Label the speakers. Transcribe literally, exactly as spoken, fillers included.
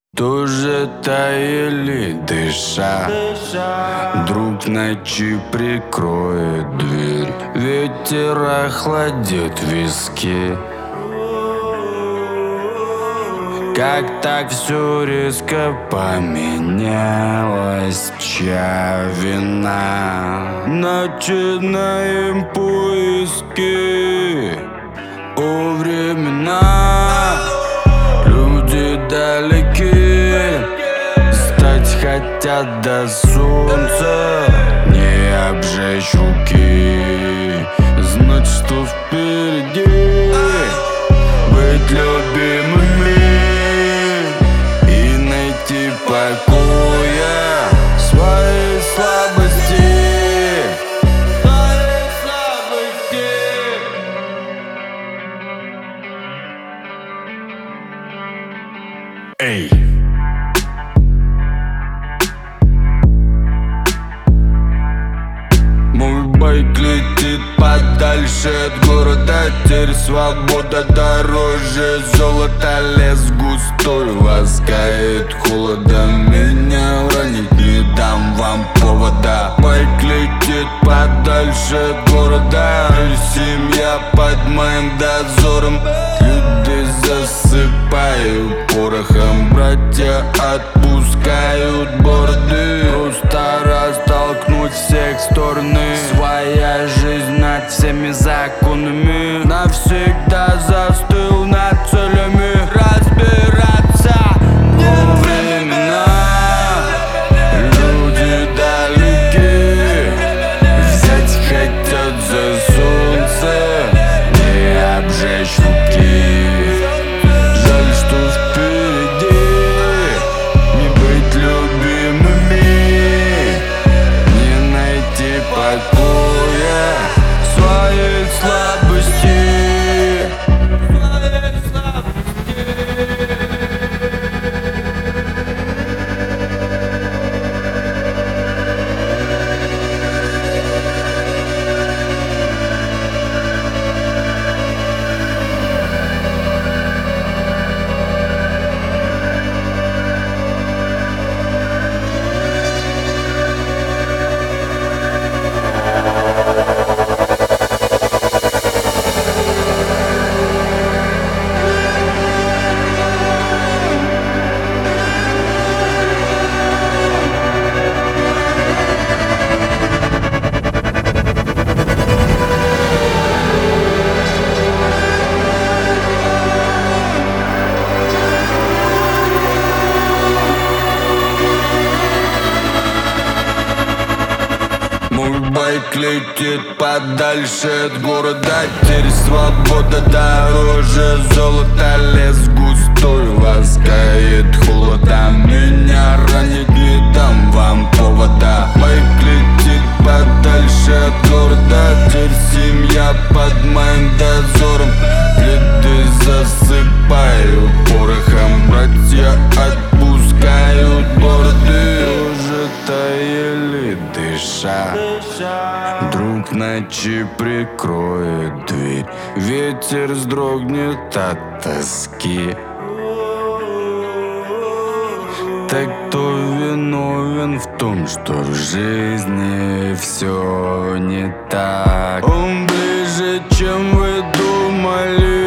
Speaker 1: Тоже таяли, дыша, друг ночи прикроет дверь. Ветер охладит виски. Как так все резко поменялось, чья вина? Начинаем поиски о времена. Люди далеки, стать хотят до солнца, не обжечь руки. Знать, что впереди, быть любимыми и найти покоя в своей слабости. Эй! Мой байк летит подальше от города. Теперь свобода дороже золота. Лес густой ласкает холодом. Меня уронить не дам вам повода. Байк летит подальше от города. Семья под моим дозором. Люди засыпают порохом. Братья отпускают борды. Просто растолкнуть всех в стороны. Своя жизнь над всеми законами. Навсегда застыл над целями. Разбираться во времена. Люди далеки, взять хотят за солнце, не обжечь руки. Жаль, что впереди не быть любимыми, не найти покоя в своей слабости. Мой байк летит подальше от города. Теперь свобода дороже золота. Лес густой ласкает холодом. Меня ранить не дам вам повода. Байк летит подальше от города. Теперь семья под моим дозором. Следы засыпаю порохом. Братья отпускают борды. Уже таяли, дыша, друг ночи прикроет дверь. Ветер вздрогнет от тоски. Так кто виновен в том, что в жизни все не так? Он ближе, чем вы думали.